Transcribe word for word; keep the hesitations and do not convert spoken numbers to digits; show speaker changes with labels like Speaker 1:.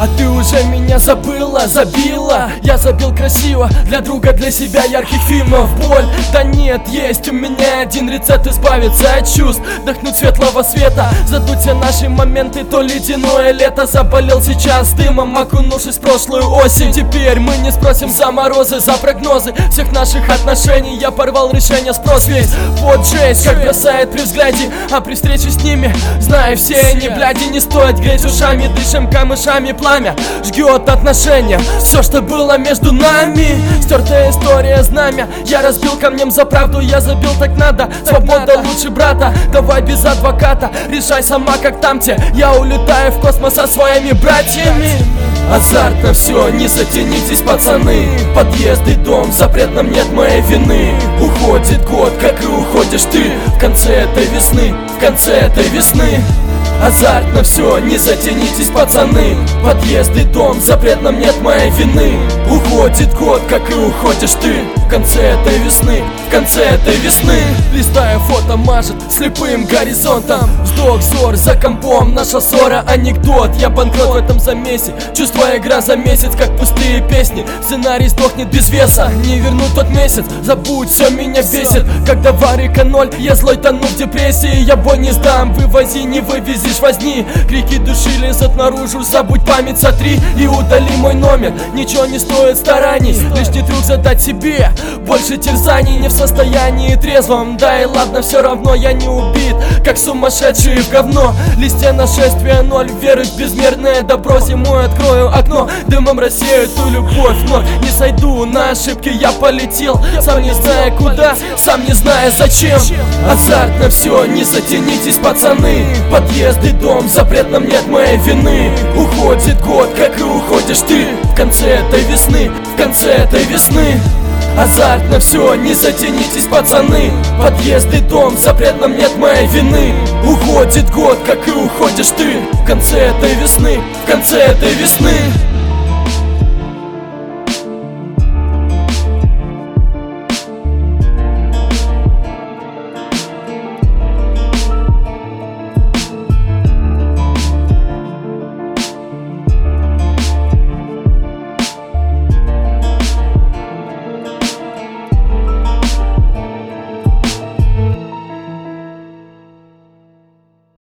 Speaker 1: А ты уже меня забыла, забила. Я забил красиво, для друга, для себя ярких фильмов. Боль, да нет, есть у меня один рецепт избавиться от чувств, вдохнуть светлого света, задуть все наши моменты, то ледяное лето. Заболел сейчас дымом, окунувшись в прошлую осень. Теперь мы не спросим за морозы, за прогнозы всех наших отношений. Я порвал решение, спрос весь. Вот жесть, как бросает при взгляде, а при встрече с ними, зная все они, бляди, не стоит греть ушами. Дышим камышами, пламя жгет отношения. Все, что было между нами, стертая история, знамя. Я разбил камнем за правду, я забил, так надо. Свобода лучше брата, давай без адвоката. Решай сама, как там те. Я улетаю в космос со своими братьями. Азартно все, не затянитесь, пацаны. Подъезд и дом, запретном нет моей вины. Уходит год, как и уходишь ты. В конце этой весны, в конце этой весны. Азартно все, не затянитесь, пацаны. Подъезд и дом, запретном нет моей вины. Уходит год, как и уходишь ты. В конце этой весны, в конце этой весны. Листая фото, мажет слепым горизонтом. Вздох, взор за компом, наша ссора анекдот. Я банкрот в этом замесе, чувство игра за месяц, как пустые песни. Сценарий сдохнет без веса, не верну тот месяц. Забудь, все меня бесит, когда варика ноль. Я злой, тону в депрессии, я бой не сдам. Вывози, не вывезешь, возни. Крики души лезут наружу, забудь память, сотри и удали мой номер. Ничего не стоит стараний, лишний труд задать себе. Больше терзаний, не в состоянии трезвом. Да и ладно, все равно я не убит, как сумасшедший в говно. Листья нашествия ноль, веры в безмерное добро. Зимой открою окно, дымом рассею ту любовь. Но не сойду на ошибки, я полетел, сам не зная куда, сам не зная зачем. Азартно все, не затянитесь, пацаны. Подъезд и дом, запретном нет моей вины. Уходит год, как и уходишь ты. В конце этой весны, в конце этой весны. Азартно все, не затянитесь, пацаны. Подъезд и дом, запретном нет моей вины. Уходит год, как и уходишь ты. В конце этой весны, в конце этой весны.